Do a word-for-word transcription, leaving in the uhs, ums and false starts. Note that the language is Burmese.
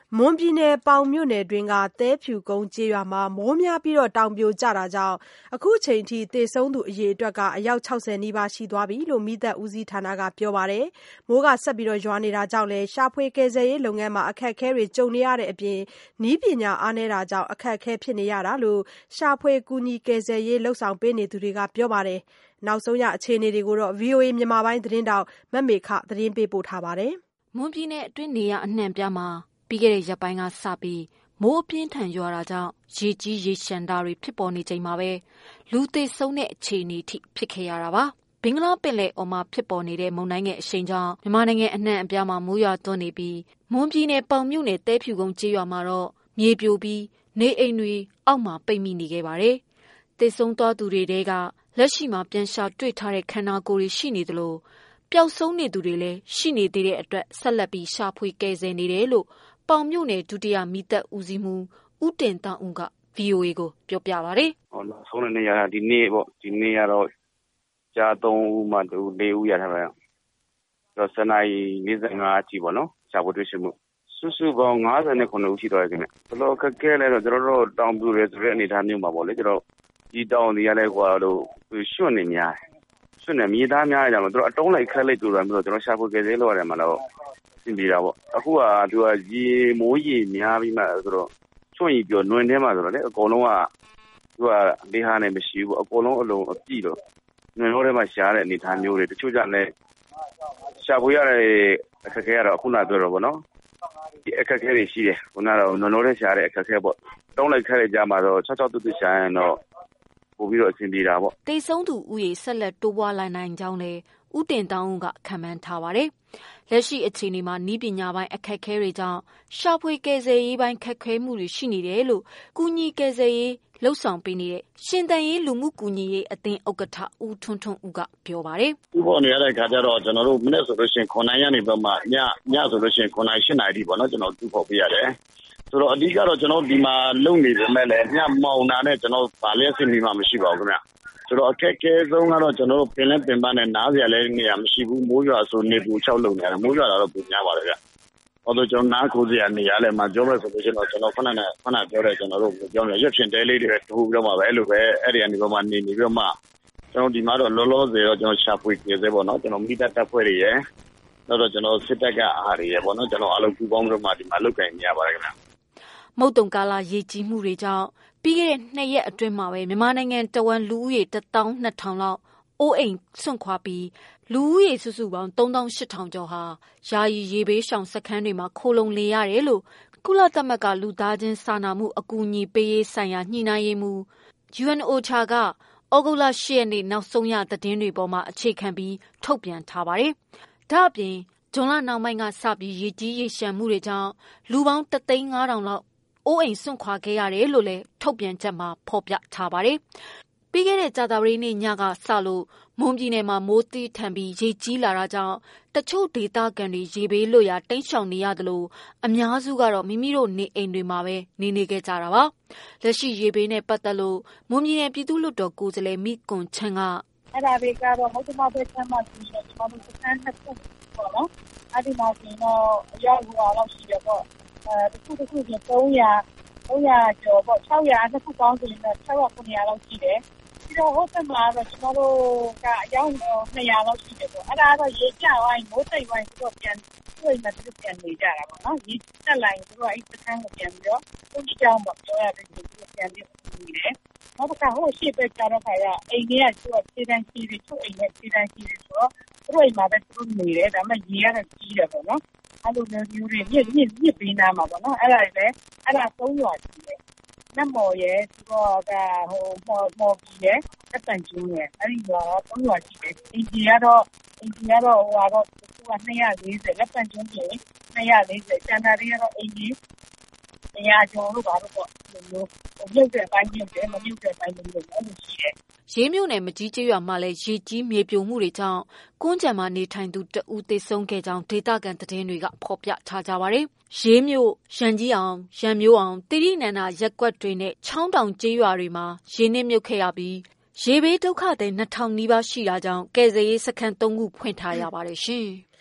မွန်ပြည်နယ်ပေါင်မြို့နယ်တွင်းကသဲဖြူကုန်းကျေးရွာမှာမိုးများပြီးတောင်ပြိုကျတာကြောင့်အခုချိန်ထိသေဆုံးသူအရေအတွက်အယောက်၆၀နီးပါးရှိသွားပြီလို့မီးသတ်ဦးစီးဌာနကပြောပါတယ်။မိုးကဆက်ပြီးရွာနေတာကြောင့်လည်းရှာဖွေကယ်ဆယ်ရေးလုပ်ငန်းမှာအခက်အခဲတွေကြုံနေရတဲ့အပြင်နည်းပညာအားနည်းတာကြောင့်အခက်အခဲဖြစ်နေရတာလို့ရှာဖွေကူညီကယ်ဆယ်ရေးလုပ်ဆောင်ပေးနေသူတွေကပြောပါတယ်။နောက်ဆုံးရအခြေအနေတွေကို ဗွီအိုအေမြန်မာပိုင်းသတင်းထောက်မမေခသတင်းပေးပို့ထားပါတယ်။မွန်ပြည်နယ်အတွင်းနေရအနှံ့ပြားမှာပြီးခဲ့တဲ့ရက်ပိုင်းကစပြီးမိုးအပြင်းထန်ရွာတာကြောင့်ရေကြီးရေရှမ်းတာတွေဖြစ်ပေါ်နေချိန်မှာပဲလူသေဆုံးတဲ့အခြေအနေထိဖြစ်ခဲ့ရတာပါ။ဘင်္ဂလားပင်လယ်အော်မှာဖြစ်ပေါ်နေတဲ့မုန်တိုင်းငယ်အရှိန်ကြောင့်မြန်မာနိုင်ငံအနှံ့အပြားမှာမိုးရွာသွန်းနေပြီးမွန်ပြည်နယ်ပေါင်မြို့နယ်သဲဖြူကုန်းကျေးရွာမှာတော့မြေပြိုပြီးနေအိမ်တွေအောက်မှာပိတ်မိနေခဲ့ပါတယ်။သေဆုံးသွားသူတွေထဲကလက်ရှိမှာပြန်ရှာတွေ့ထားတဲ့ခန္ဓာကိုယ်တွေရှိနေသလိုပျောက်ဆုံးနေသူတွေလည်းရှိနေသေးတဲ့အတွက်ဆက်လက်ပြီးရှာဖွေကယ်ဆယ်နေတယ်လို့ပေါင်မြို့နယ်ဒုတိယမီးသတ်ဦးစီးမှုဦးတင်တောင်ဦးက ဗွီအိုအေကိုပြောပြပါတယ်။ဟောနောက်ဆုံးနေရတာဒီနေ့ပေါ့ဒီနေ့ကတော့ကြာသုံးဦးမှတူလေးဦးရထားပါတော့စနေနေ့လေး၅အထိပေါ့နော်ရှာဖွေတွေ့ရှိမှုစုစုပေါင်း၅၀နဲ့ခုနှစ်ဦးရှိသွားတယ်ခင်ဗျဘလို့ခက်ခဲလဲတော့ကျွန်တော်တို့တောင်ပြူရဲဆိုတဲ့အနေအထားမျိုးမှာပေါ့လေကျွန်တော်ဒီတောင်တွေရလဲကွာလို့ရွှွတ်နေများရွှွတ်နေမြေသားများကြမှာတို့အတုံးလိုက်ခက်လိုက်ပြတာမျိုးကျွန်တော်ရှာဖွေကယ်ဆယ်လို့ရတယ်မှာတော့ပြင်ပြတာပေါ့အခုကသူကရေမိုးရေများပြီးမှဆိုတော့ချွန့်ရီပြောနွင်ထဲမှာဆိုတော့လေအကုန်လုံးကသူကလေးဟာနဲ့မရှိဘူးအကုန်လုံးအလုံးအပြည့်တော့နွင်တို့ထဲမှာရှားတဲ့အနေအထားမျိုးတွေတချို့ကြလည်းရှာဖွေရတဲ့အခက်အခဲကတော့ခုနပြောတော့ဗောနော်ဒီအခက်အခဲတွေရှိတယ်ခုနကတော့နွင်တို့ထဲရှားတဲ့အခက်အခဲပေါ့တုံးလိုက်ခက်လိုက်ကြမှာတော့၆၆တူတူရှာရင်တော့ပို့ပြီးတော့အဆင်ပြေတာပေါ့တိတ်ဆုံးသူဥယေဆက်လက်တိုးပွားလာနိုင်ကြောင်းလေဦးတင်တောင်းကခံမှန်းထားပါတယ်။လက်ရှိအခြေအနေမှာနီးပညာပိုင်းအခက်အခဲတွေကြောင့်ရှာဖွေကယ်ဆယ်ရေးပိုင်းခက်ခဲမှုတွေရှိနေတယ်လို့ကူညီကယ်ဆယ်ရေးလှုပ်ဆောင်ပေးနေတဲ့ရှင်တန်ရေးလူမှုကူညီရေးအသင်းဥက္ကဋ္ဌဦးထွန်းထွန်းဦးကပြောပါတယ်။ဥပပေါ်နေရတဲ့ခါကျတော့ကျွန်တော်တို့မနေ့ဆိုလို့ရှိရင်ခုနှစ်ရက်နေပြီးမှညညဆိုလို့ရှိရင်ခုနှစ်ရှစ်နာရီပေါ့နော်ကျွန်တော်တူဖို့ပြရတယ်။ဆိုတော့အဓိကတော့ကျွန်တော်ဒီမှာလုံနေပေမဲ့လည်းညမောင်နာနဲ့ကျွန်တော်ဗာလျက်စင်ပြီးမှမရှိပါဘူးခင်ဗျ။ဆိုတော့အခက်အခဲဆုံးကတော့ကျွန်တော်တို့ပင်လဲပင်ပန်းနဲ့နားစရာလည်းနေရာမရှိဘူးမိုးရွာဆိုနေပူ၆လုံနေရတယ်မိုးရွာတာတော့ပူများပါတယ်ဗျ။ဟောတော့ကျွန်တော်နားခိုးစရာနေရာလည်းမှာပြောမယ်ဆိုလို့ကျွန်တော်ကျွန်တော်ခုနကခုနပြောတဲ့ကျွန်တော်တို့ပြောနေရွက်ဖြင့်တဲလေးတွေတူပြီးတော့မှပဲအဲ့လိုပဲအဲ့ဒီအနေပေါ်မှာနေနေပြီးတော့မှကျွန်တော်ဒီမှာတော့လောလောဆယ်တော့ကျွန်တော်ရှာဖွေကြည့်စေပေါ့နော်ကျွန်တော်မိသားတပ်ဖွဲ့တွေရယ်တော့တော့ကျွန်တော်စစ်တပ်ကအားတွေရယ်ပေါ့နော်ကျွန်တော်အလုပ်ပူပေါင်းပြီးတော့မှဒီမှာလုတ်ကင်နေရပါတယ်ခင်ဗျမုတ်တုံကာလရေကြီးမှုတွေကြောင့်ပြီးခဲ့တဲ့နှစ်ရက်အတွင်းမှာပဲမြန်မာနိုင်ငံတဝန်းလူဦးရေတစ်သောင်းနှစ်ထောင်လောက်အိုးအိမ်စွန့်ခွာပြီးလူဦးရေစုစုပေါင်းသုံးသောင်းရှစ်ထောင်ကျော်ဟာယာယီရေဘေးရှောင်စခန်းတွေမှာခိုလုံနေရတယ်လို့ကုလသမဂ္ဂလူသားချင်းစာနာမှုအကူအညီပေးရေးဆိုင်ရာညှိနှိုင်းရေးမှူး ယူအန် အိုချာ ကဩဂုတ်လ၈ရက်နေ့နောက်ဆုံးရသတင်းတွေပေါ်မှာအခြေခံပြီးထုတ်ပြန်ထားပါတယ်။ဒါ့အပြင်ဇွန်လနောက်ပိုင်းကစပြီးရေကြီးရေရှမ်းမှုတွေကြောင့်လူပေါင်းတစ်သိန်းငါးထောင်လောက်အိုးအိမ်စွန့်ခွာခဲ့ရတယ်လို့လည်းထုတ်ပြန်ချက်မှာဖော်ပြထားပါတယ်။ပြီးခဲ့တဲ့ကြာသပတေးနေ့ညကစလို့မွန်ပြည်နယ်မှာမိုးသည်းထန်ပြီးရေကြီးလာတာကြောင့်တချို့ဒေသခံတွေရေဘေးလွတ်ရာတိမ်းရှောင်နေရသလိုအများစုကတော့မိမိတို့နေအိမ်တွေမှာပဲနေနေခဲ့ကြတာပါ။လက်ရှိရေဘေးနဲ့ပတ်သက်လို့မွန်ပြည်နယ်ပြည်သူ့လွှတ်တော်ကိုယ်စားလှယ်မိကွန်ချန်ကအဲ့ဒါတွေကတော့မုတ်တမဘက်ချမ်းမှာရှိတယ်ကျွန်တော်တို့စမ်းနှစ်ခုပေါ့နော်။အဲ့ဒီမှာကျတော့အရောက်ဟိုလောက်ရှိတယ်ပေါ့အဲတစ်ခုတစ်ခုချင်း၃၀၀ ၃၀၀ကျော်ပေါ့၆၀၀နှစ်ခုပေါင်းဆိုရင်တော့၆၀၀ 900လောက်ရှိတယ်ပြီးတော့ဟိုဘက်မှာတော့ကျွန်တော်တို့ကအယောက်၂၀၀လောက်ရှိတယ်ပေါ့အဲ့ဒါကတော့ရေကျသွားရင်မိုးတိတ်သွားရင်သူတို့ပြန်တွေ့မှသူတို့ပြန်နေကြတာပေါ့နော်ရေတက်လာရင်သူတို့အဲ့စခန်းကိုပြန်ပြီးတော့သူတို့ကြောင်းပေါ့ပြောရတယ်သူတို့ပြန်ပြီးနေတယ်နောက်တစ်ခါဟိုရှေ့ဘက်ကျတော့ခါရအိမ်ကြီးကသူကခြေတန်းကြီးပြီးသူ့အိမ်နဲ့ခြေတန်းကြီးပြီးဆိုတော့သူတို့အိမ်မှာပဲသူတို့နေတယ်ဒါပေမဲ့ရေကတော့ကြီးတယ်ပေါ့နော်အဲ့လိုမျိုးမျိုးတွေမြစ်မြစ်မြစ်ပေးနာမှာပေါ့နော်အဲ့ဒါလည်းအဲ့ဒါသုံးရွာကြီးတယ်နတ်မော်ရဲ့သူတော့ကဟိုမော်မော်ကြီးရဲ့အတန်ကျင်းရဲ့အဲ့ဒီရွာသုံးရွာကြီးတယ်အင်ဂျီကတော့အင်ဂျီကတော့ဟိုကတော့သူက၂၄၀လက်ပံကျင်းကြီး၂၄၀စံတာတွေကတော့အင်ဂျီအရာကျော်လို့ပါတော့ပေါ့ဒီလိုမြုပ်တဲ့ပိုင်းကြီးတယ်မမြုပ်တဲ့ပိုင်းကြီးတယ်အဲ့လိုရှိတယ်ရေးမြို့နယ်မကြီးကျေးရွာမှာလည်းရေကြီးမြေပြိုမှုတွေကြောင့်ကွန်းကြံမှာနေထိုင်သူတဦးသေဆုံးခဲ့ကြောင်းဒေသခံသတင်းတွေကဖော်ပြထားကြပါတယ်။ရေးမြို့ရန်ကြီးအောင်ရန်မျိုးအောင်တိရိနန္ဒရက်ကွက်တွေနဲ့ချောင်းတောင်ကျေးရွာတွေမှာရေနစ်မြုပ်ခဲ့ရပြီးရေဘေးဒုက္ခသည်နှစ်ထောင်နီးပါးရှိတာကြောင့်ကယ်ဆယ်ရေးစခန်းသုံးခုဖွင့်ထားရပါတယ်ရှင်။